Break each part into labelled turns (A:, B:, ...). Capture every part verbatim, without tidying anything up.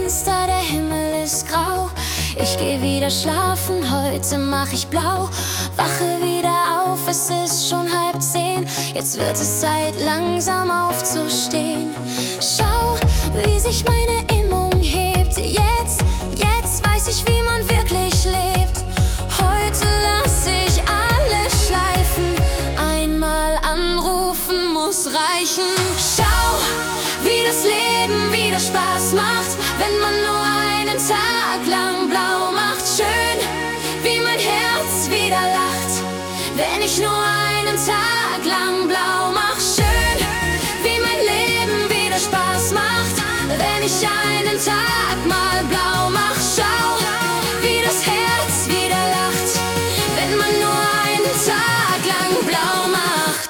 A: Fenster, der Himmel ist grau. Ich geh wieder schlafen, heute mach ich blau. Wache wieder auf, es ist schon halb zehn. Jetzt wird es Zeit, langsam aufzustehen. Schau, wie sich meine Stimmung hebt. Jetzt, jetzt weiß ich, wie man wirklich lebt. Heute lass ich alles schleifen. Einmal anrufen muss reichen. Schau, wie das Leben wieder Spaß macht, wenn man nur einen Tag lang blau macht. Schön, wie mein Herz wieder lacht, wenn ich nur einen Tag lang blau mach. Schön, wie mein Leben wieder Spaß macht, wenn ich einen Tag mal blau mach. Schau, wie das Herz wieder lacht, wenn man nur einen Tag lang blau macht.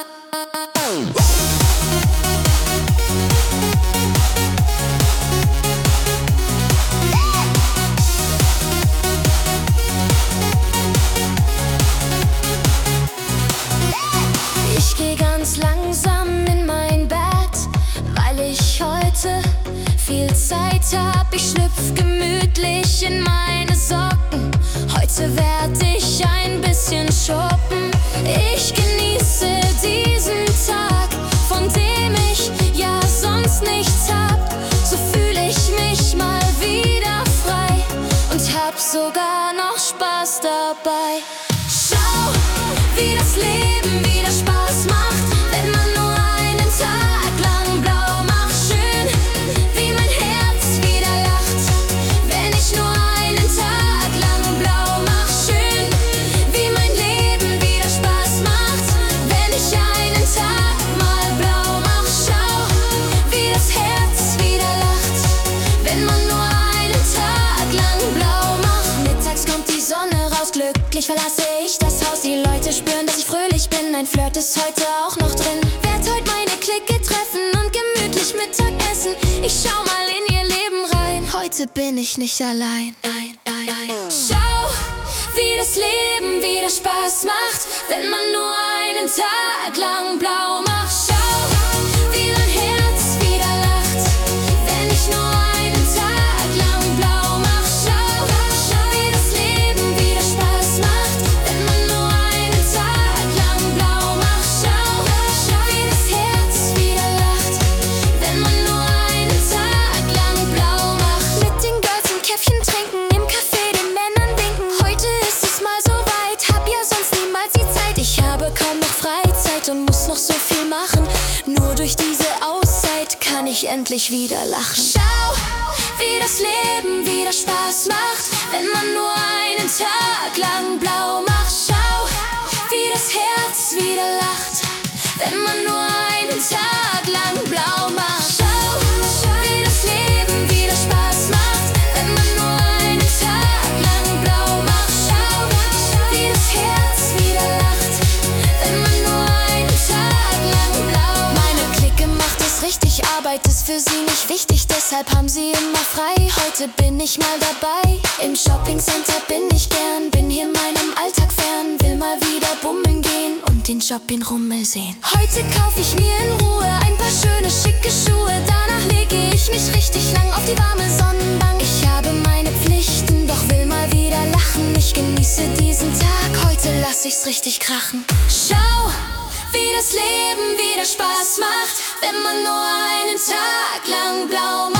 A: Ich geh ganz langsam in mein Bett, weil ich heute viel Zeit hab. Ich schlüpf gemütlich in meine Socken. Heute werd ich ein bisschen shoppen. Ich genieße diesen Tag, von dem ich ja sonst nichts hab. So fühl ich mich mal wieder frei und hab sogar noch Spaß dabei. Schau, wie das Leben wieder Spaß macht, wenn man nur einen Tag lang blau macht. Schön, wie mein Herz wieder lacht, wenn ich nur einen Tag lang blau mach. Schön, wie mein Leben wieder Spaß macht, wenn ich einen Tag mal blau mach. Schau, wie das Herz wieder lacht, wenn man nur einen Tag lang blau macht. Mittags kommt die Sonne raus, glücklich verlasse ich das Haus. Die Leute spüren, dass ich fröhlich bin, ein Flirt ist heute auch noch drin. Werd heute meine Clique treffen und gemütlich Mittag essen. Ich schau mal in ihr Leben rein, heute bin ich nicht allein. Nein, nein, nein. Schau, wie das Leben wieder Spaß macht, wenn man nur einen Tag lang blau macht. Schau, wie mein Herz wieder lacht, wenn ich nur einen Tag lang blau mach. Schau, schau, wie das Leben wieder Spaß macht, wenn man nur einen Tag lang blau macht. Schau, schau, wie das Herz wieder lacht, wenn man nur einen Tag lang blau macht. Mit den Girls ein Käffchen trinken, im Café den Männern winken. Heute ist es mal so weit, hab ja sonst niemals die Zeit. Ich habe kaum noch Freizeit und muss noch so viel machen. Nur durch diese Auszeit kann ich endlich wieder lachen. Schau, wie das Leben wieder Spaß macht, wenn man nur einen Tag lang blau macht. Schau, wie das Herz wieder lacht, wenn man nur einen Tag lang blau macht. Schau, wie das Leben wieder Spaß macht, wenn man nur einen Tag lang blau macht. Schau, wie das Herz wieder lacht, wenn man nur einen Tag lang blau macht. Meine Clique macht es richtig, Arbeit ist für sie nicht wichtig, deshalb haben sie immer frei. Heute bin ich mal dabei, im Shoppingcenter bin ich gern, bin hier meinem Alltag fern, will mal wieder bummeln gehen und den Shop in Rummel sehen. Heute kauf ich mir in Ruhe ein paar schöne schicke Schuhe, danach lege ich mich richtig lang auf die warme Sonnenbank. Ich habe meine Pflichten, doch will mal wieder lachen. Ich genieße diesen Tag, heute lass ich's richtig krachen. Schau, wie das Leben wieder Spaß macht, wenn man nur einen Tag lang blau macht.